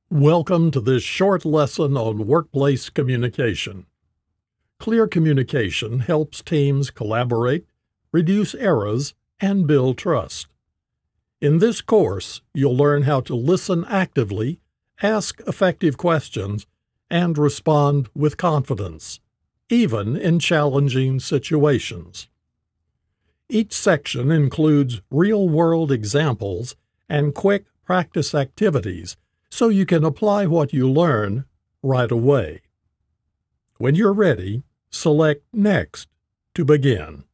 Welcome to this short lesson on workplace communication. Clear communication helps teams collaborate, reduce errors, and build trust. In this course, you'll learn how to listen actively, ask effective questions, and respond with confidence, even in challenging situations. Each section includes real-world examples and quick practice activities so you can apply what you learn right away. When you're ready, select Next to begin.